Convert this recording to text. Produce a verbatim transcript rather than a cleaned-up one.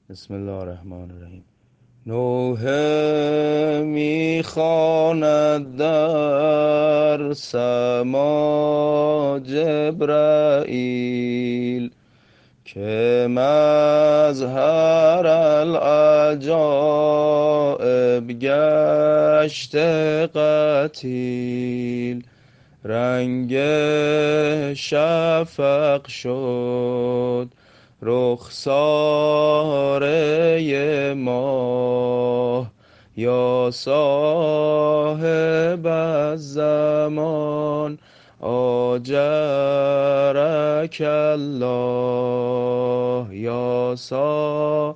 بسم الله الرحمن الرحیم. نوحه میخواند در سما جبرائیل، که مظهر العجائب گشت قتیل. رنگ شفق شد رخساره ماه، یا صاحب الزمان آجرک الله، یا صاحب